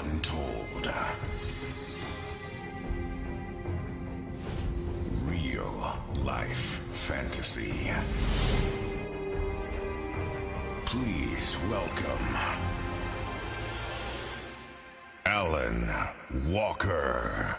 untold. Real life fantasy. Please welcome Alan Walker.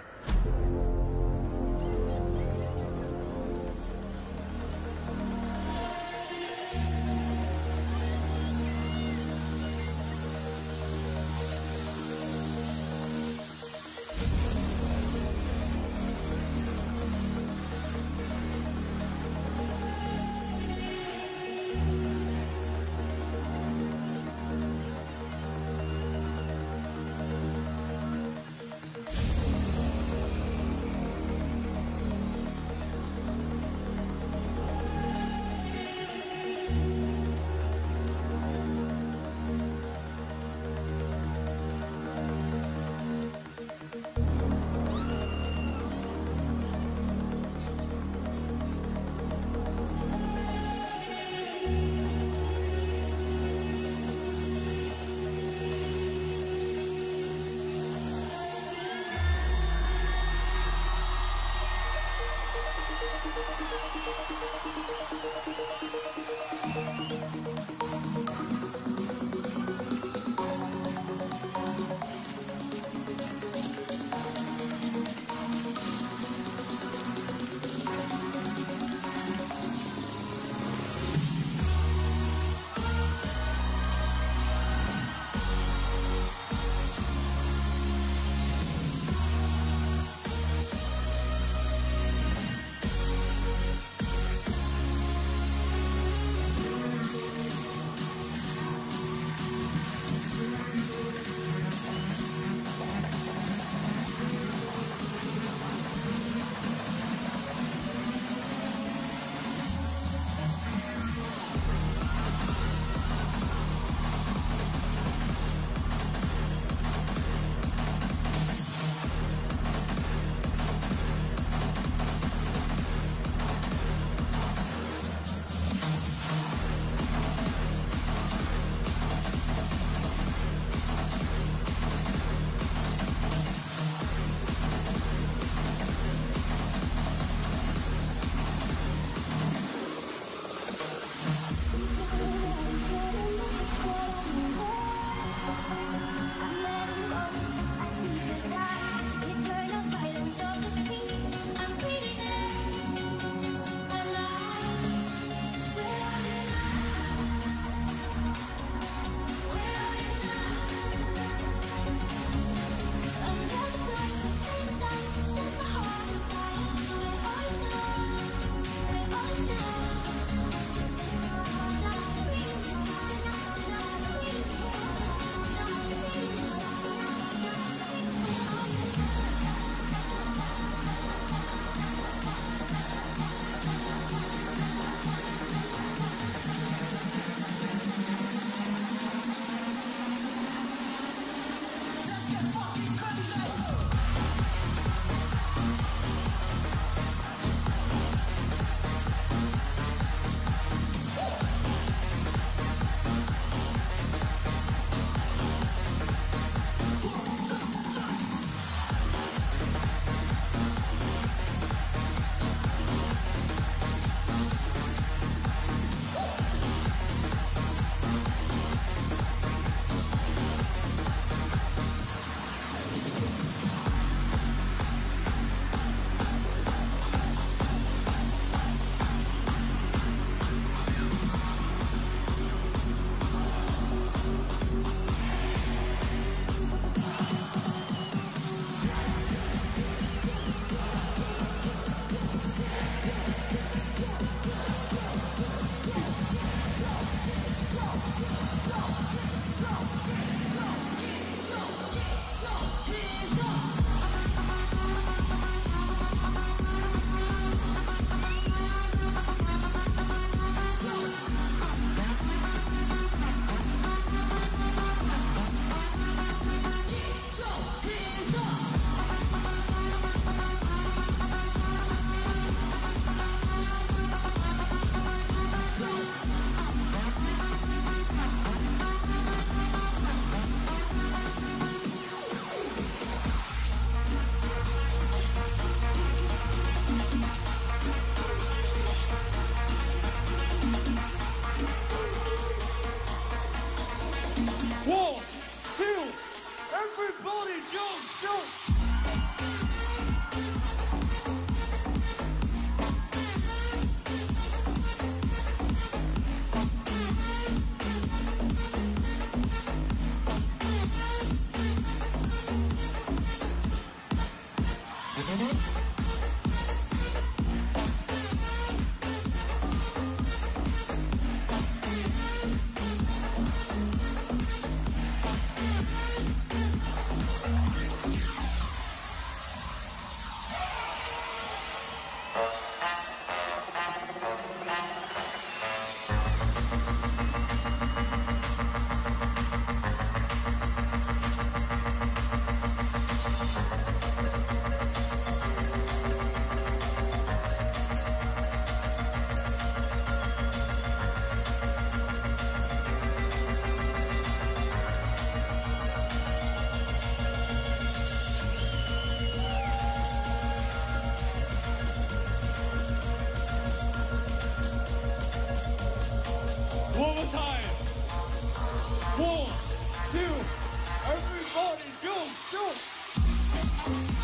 One more time. 1, 2, everybody jump, jump.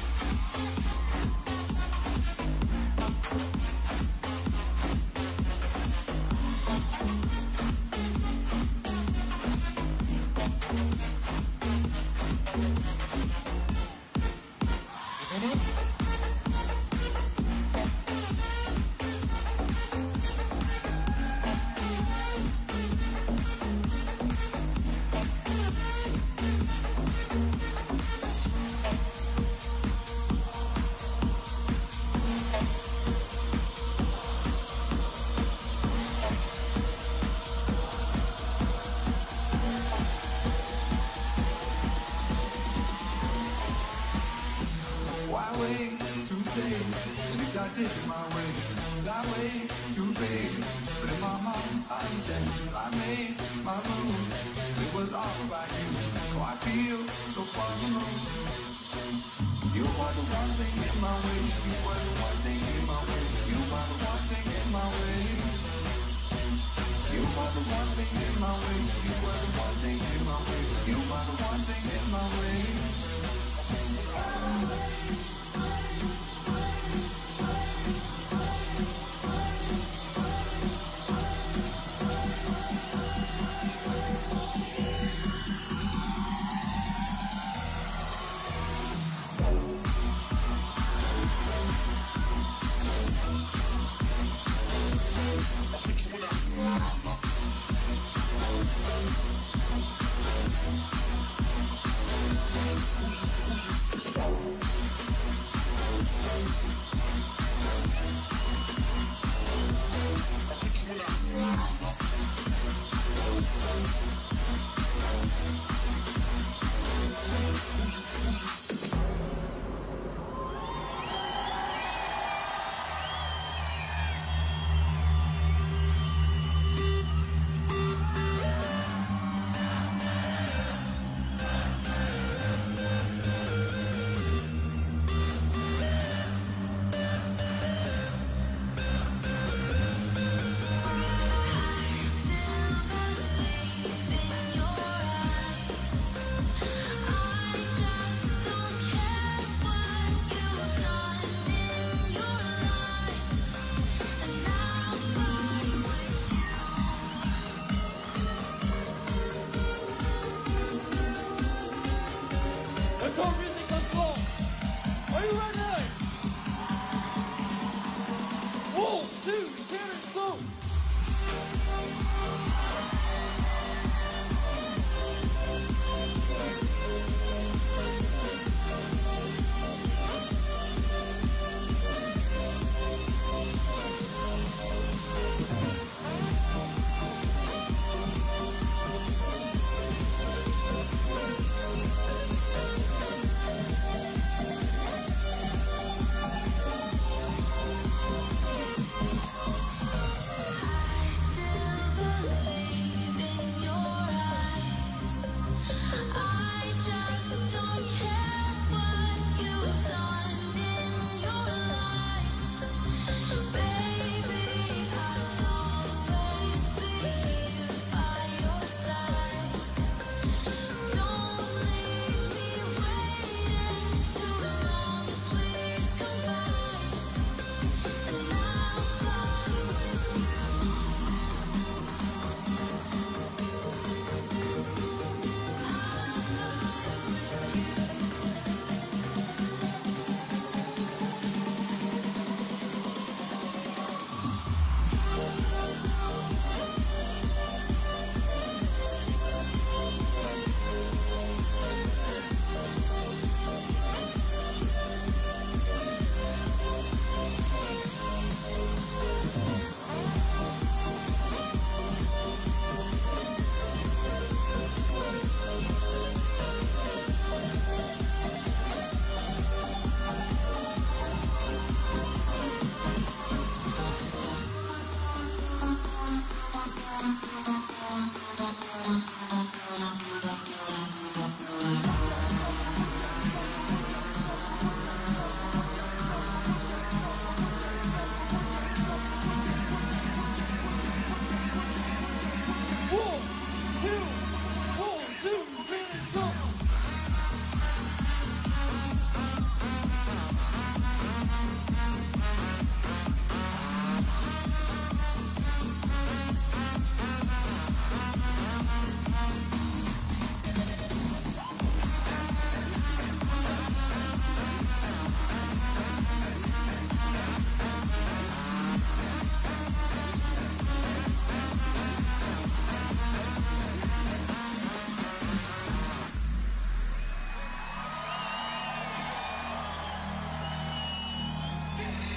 Why wait to say, at least I did it my way. I wait to fade, but in my heart I understand. I made my move, it was all about you. Oh, I feel so far removed. You were the one thing in my way. You were the one thing in my way. You were the one thing in my way. You were the one thing in my way. You were the one thing in my way. You were the one thing in my way. Let's go, music, let's go. Are you ready? 1, 2, 10, and go.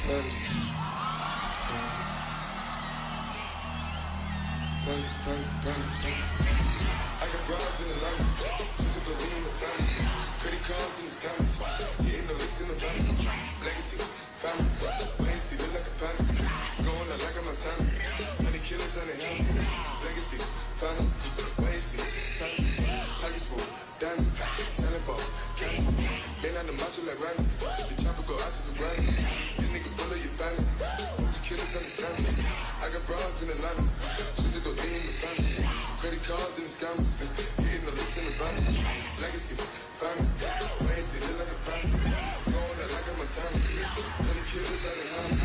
I got broads in the line, just to lean in the family. Credit cards in the scams, hitting the licks in the van. Legacy, family, wait, see, look like a panic. Going out like a Montana, many killers on their hands. Legacy, family, wait, see, family. Package full, damn, selling ball, candy. Been on the macho like Randy, the chopper go out to the granny. This nigga bullet your bandit, hope the killers understand me. I got broads in the line, just to lean in the family. Credit cards and the scams, hitting the looks in the van. Legacy, family, wait, see, look like a panic. Going out like a Montana, many killers on their hands.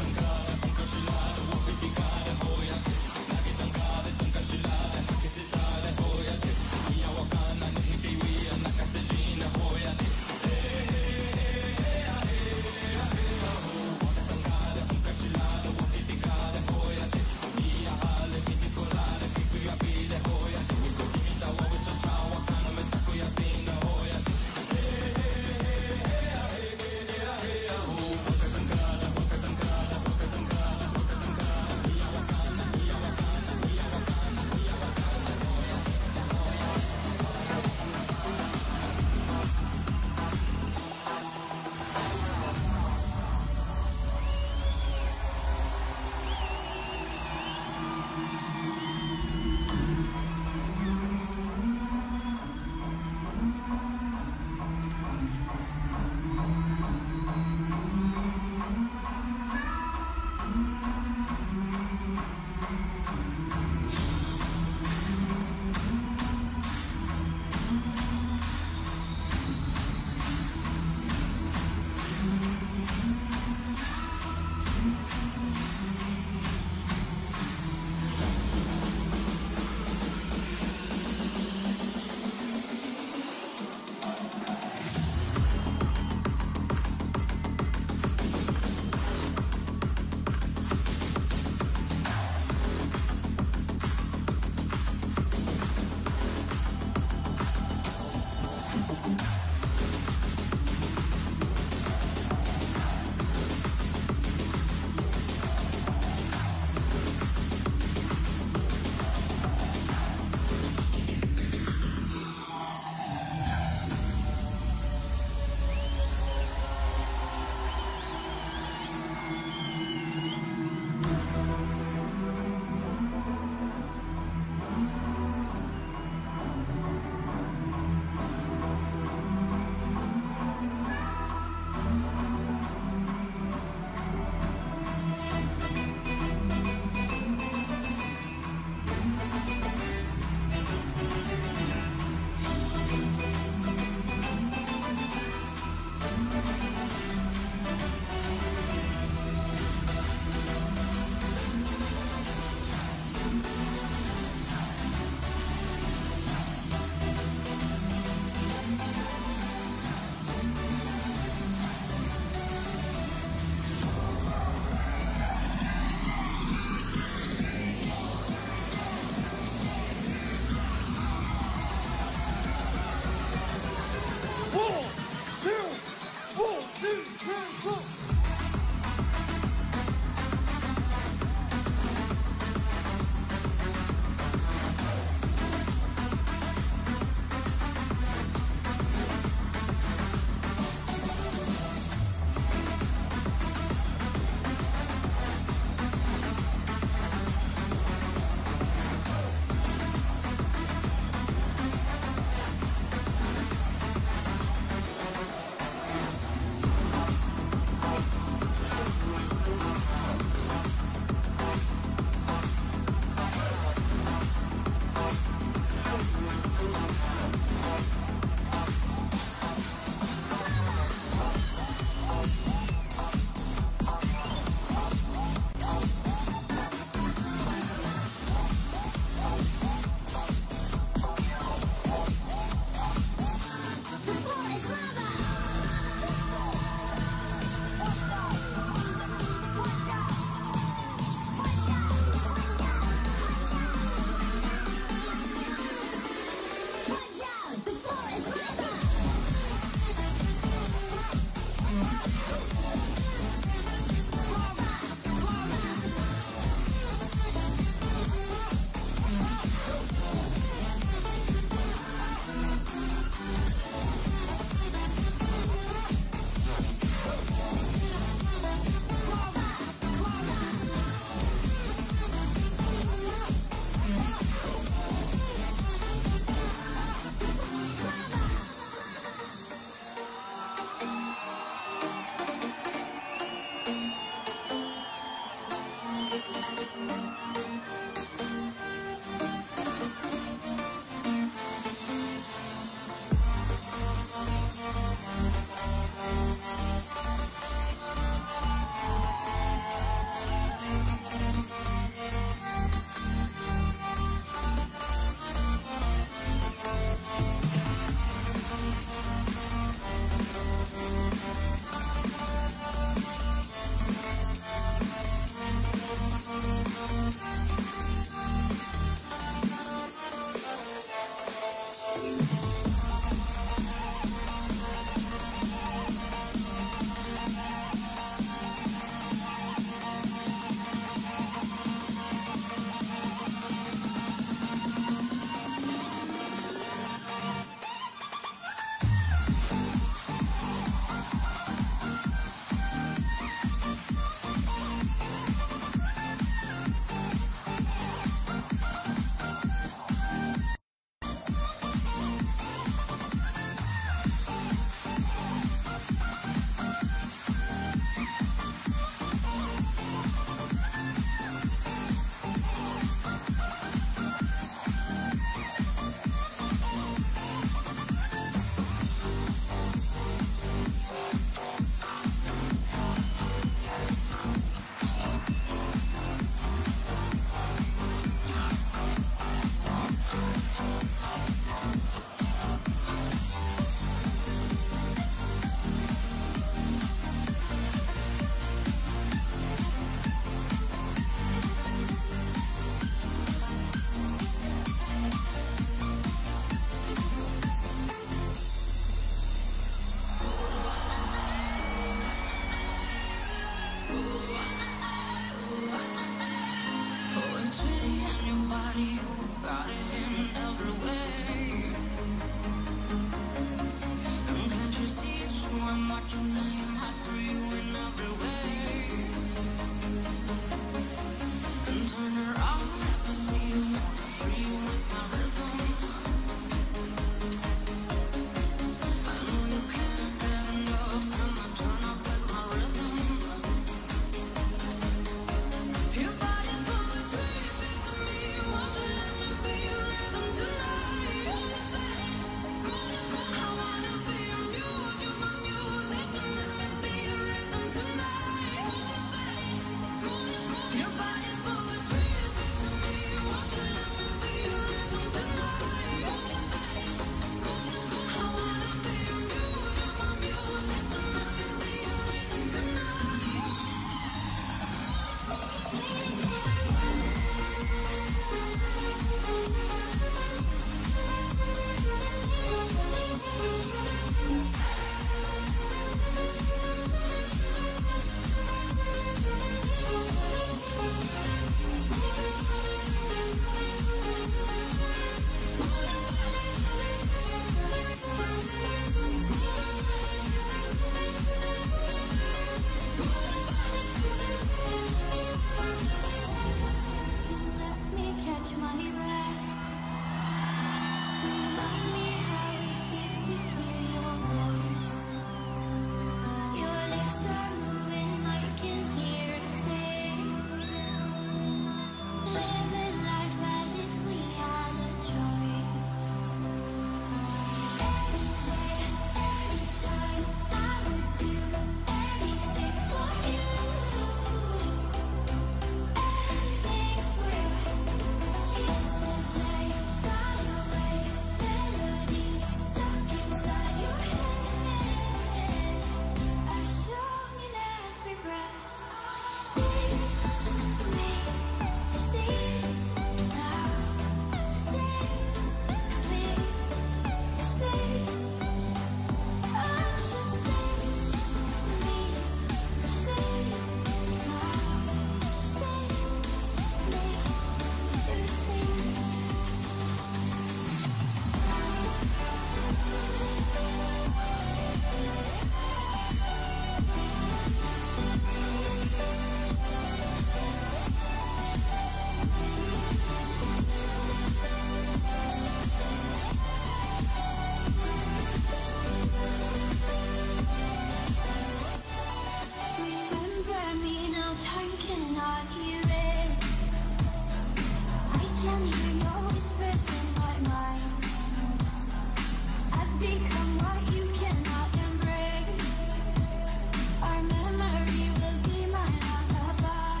can hear your whispers in my mind. I've become what you cannot embrace. Our memory will be my lullaby.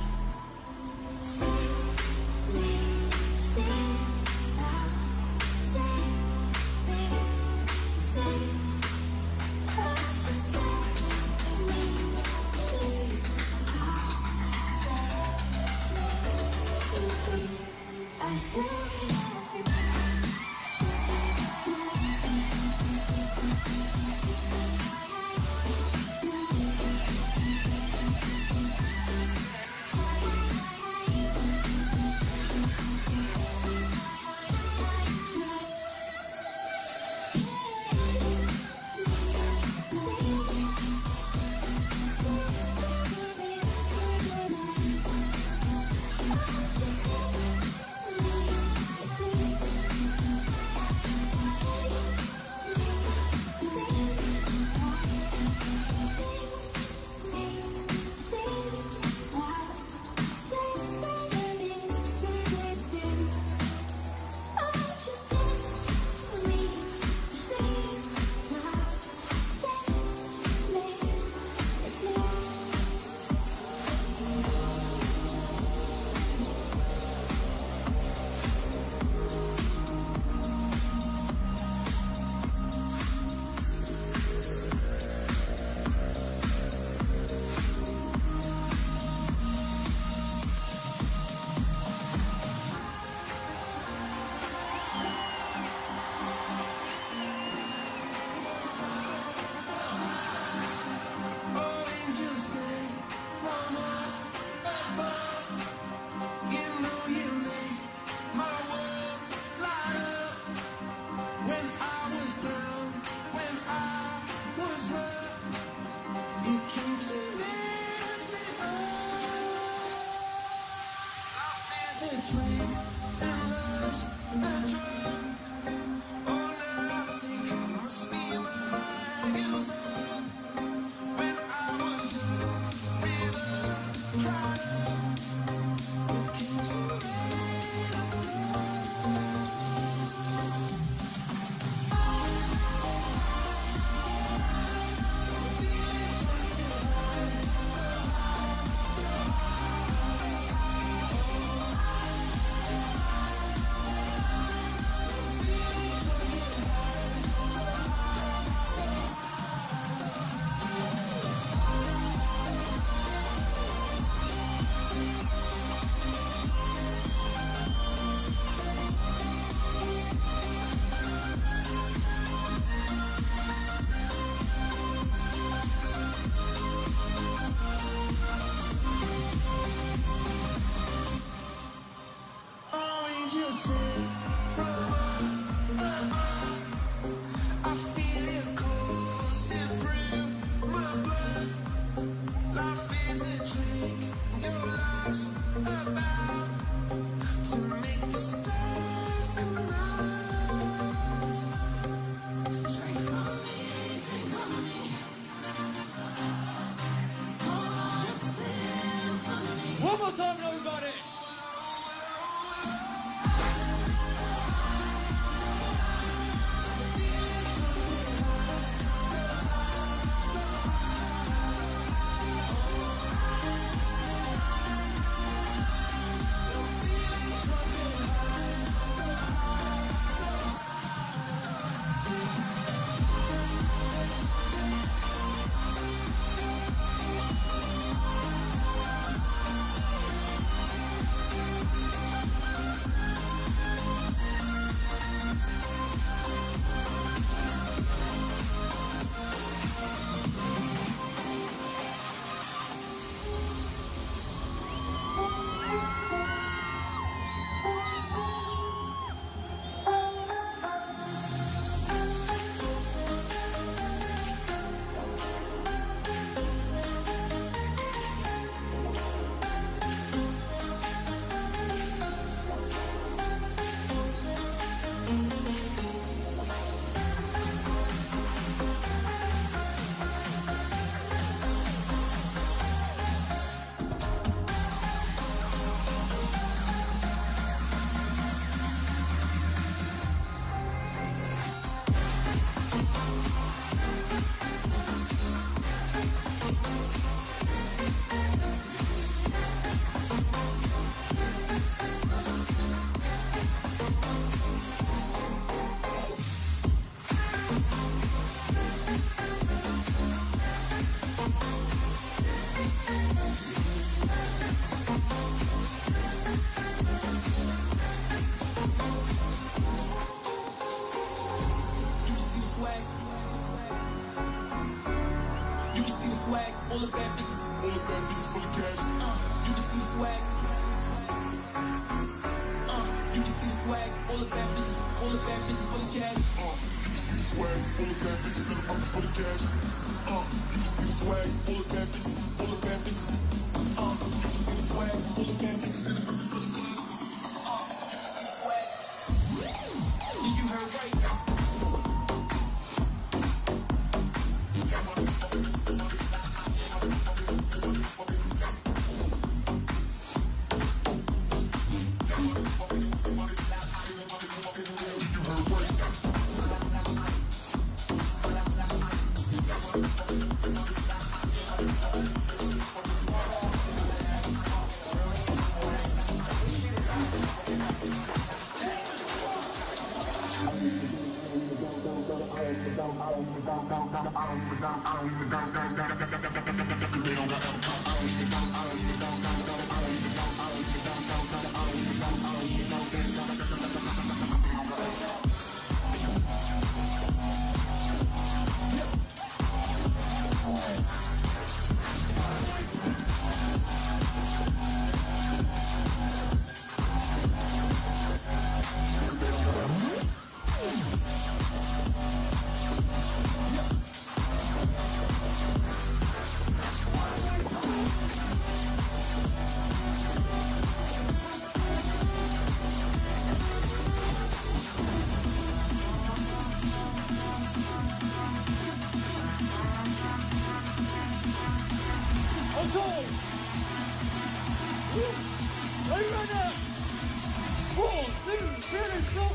Save me, save now. Save me, save. Oh, just save me, save now. Save me, save. I should One more time, everybody. swag. You can see the swag. All the bad bitches full of cash. You can see the swag. All the bad bitches in the pocket full of cash. You can see the swag. All the bad bitches. You can see the swag. All the bad bitches in the pocket full of cash. You can see the swag. Yeah, you heard right. Are you ready now? 4, 2, finish, go!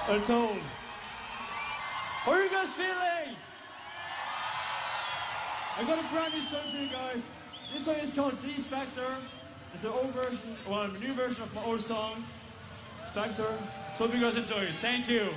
Untold. How are you guys feeling? I got a brand new song for you guys. This song is called Please Factor. It's an old version, well, a new version of my old song, Spectre. So hope you guys enjoy it. Thank you.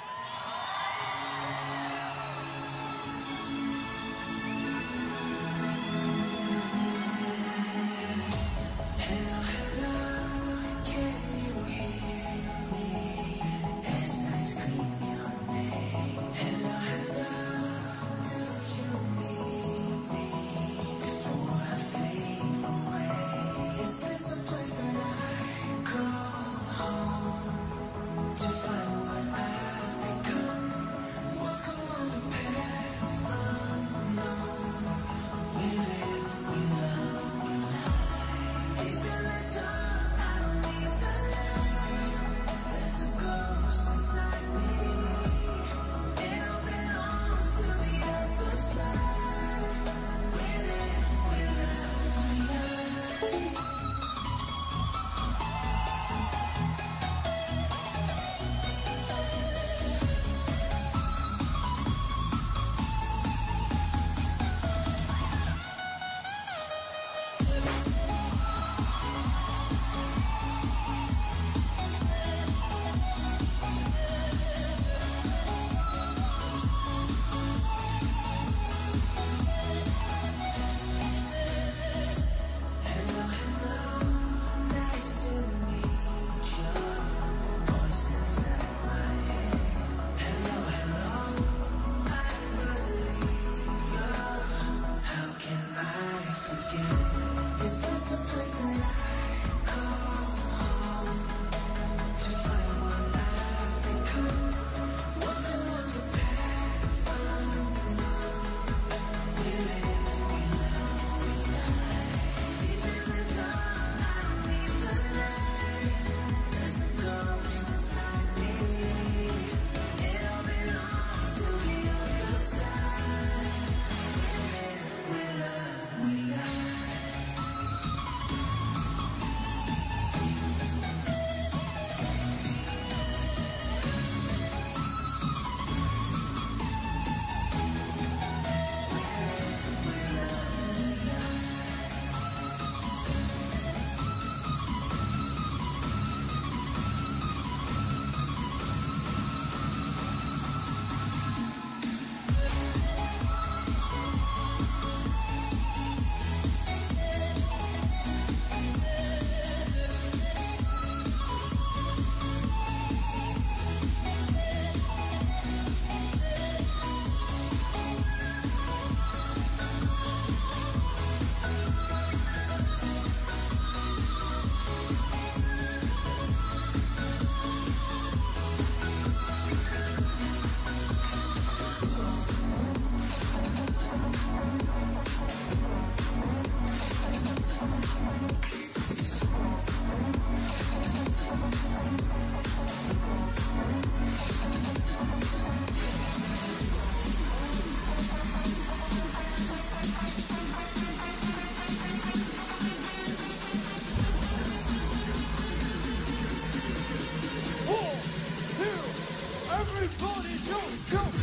Everybody jump, jump!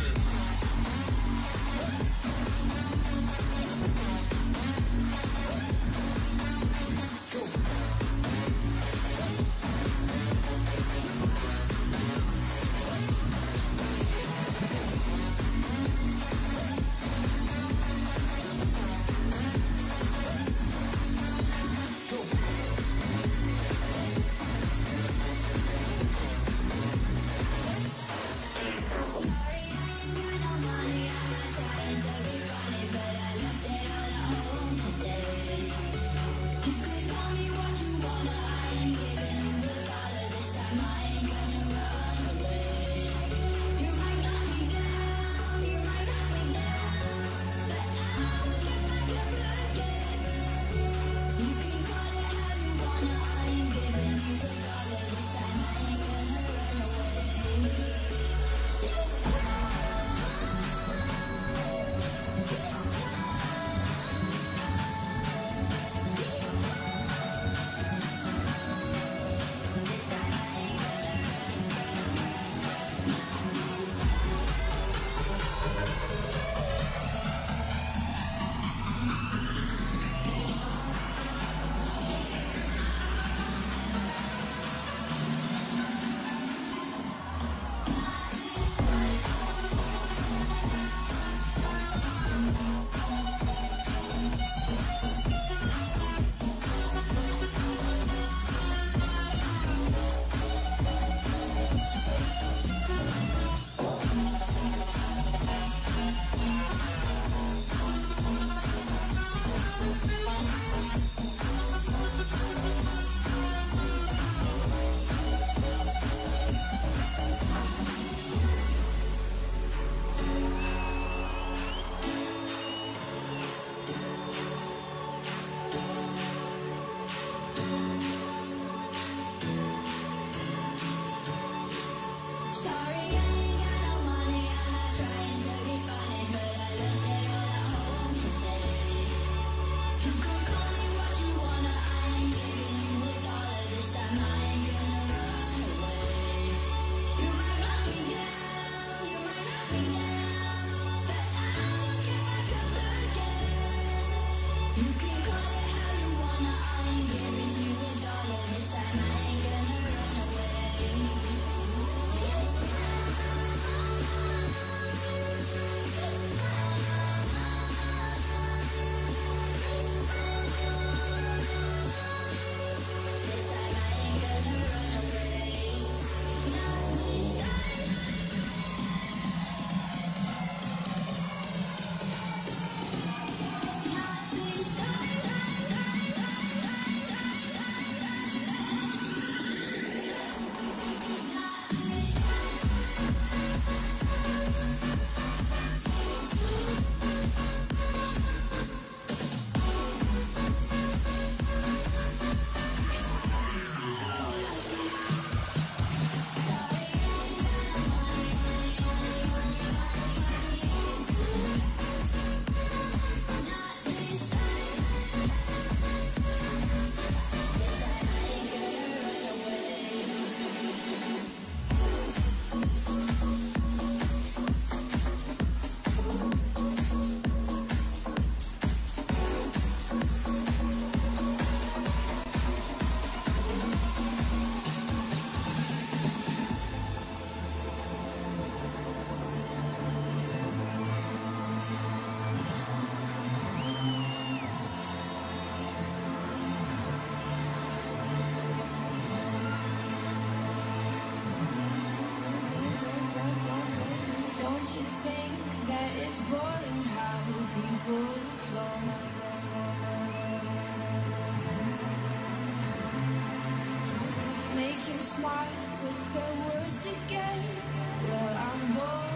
smile with their words again. Well, I'm bored.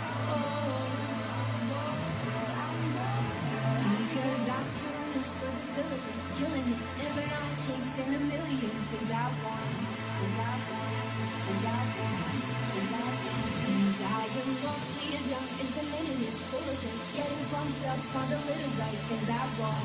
Because I'm doing this for the thrill of it, killing it, never not chasing a million things I want. Things I am only as young as the minute is full of it, getting pumped up on the little right things I want.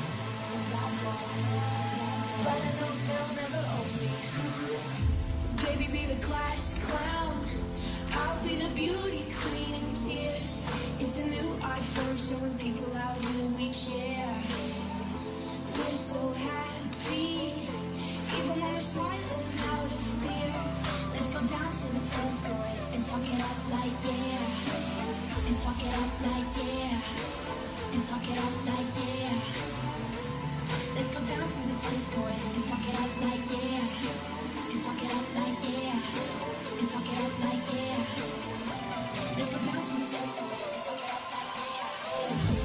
But I know they'll never own me. Baby, be the class clown. I'll be the beauty queen in tears. It's a new iPhone showing people how little we care. We're so happy, even when we're smiling out of fear. Let's go down to the tennis court and talk it up like yeah. And talk it up like yeah. And talk it up like yeah. Let's go down to the tennis court and talk it up like yeah. And talk it up like yeah. And talk it up like yeah. Let's go down to the tennis court and talk it up like yeah.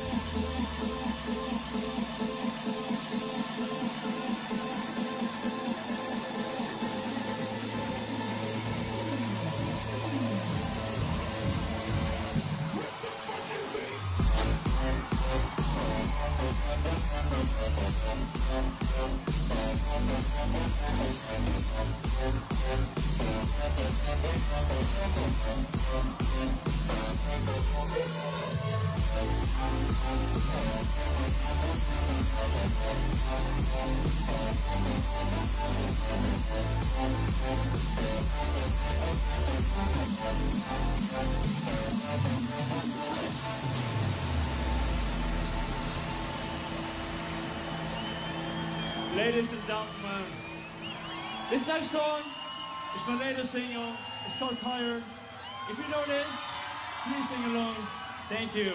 Ladies and gentlemen, this next song is my latest single. It's called Tired. If you know this, please sing along. Thank you.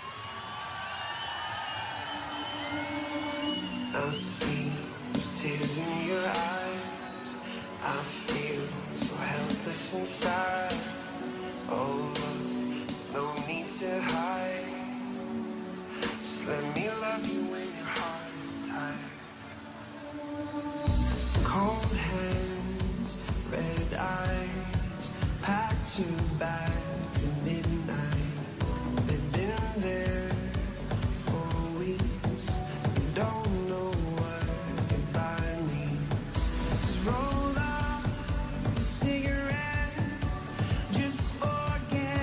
I see tears in your eyes. I feel so helpless inside. Oh, there's no need to hide. Just let me love you when your heart is tired. Cold hands, red eyes, packed your bags at midnight. They've been there for weeks. You don't know what goodbye means. Just roll up a cigarette, just forget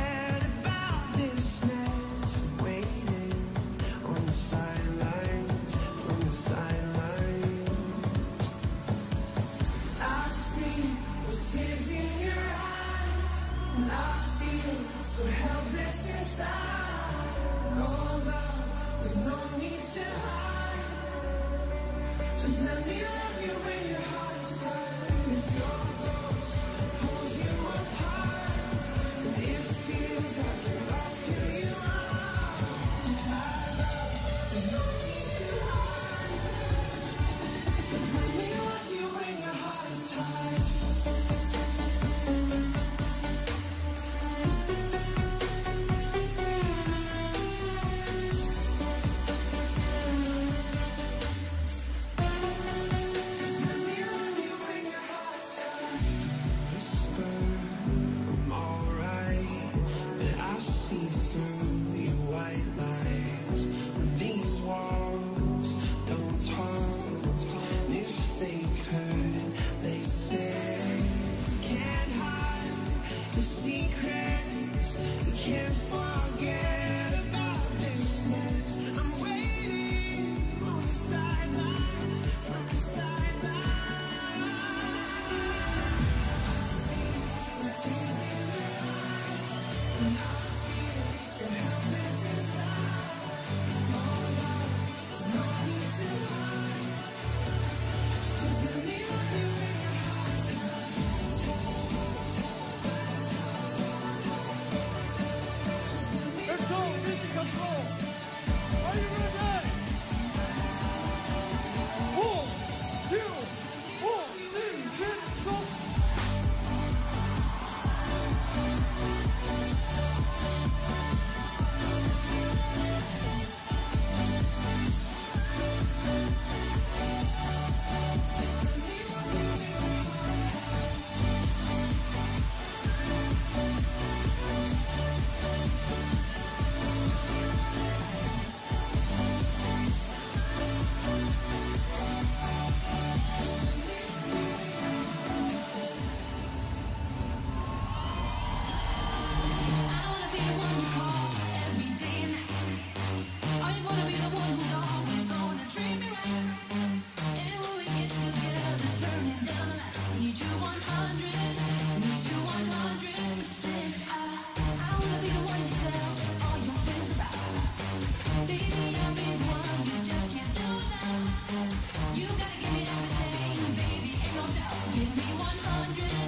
me 100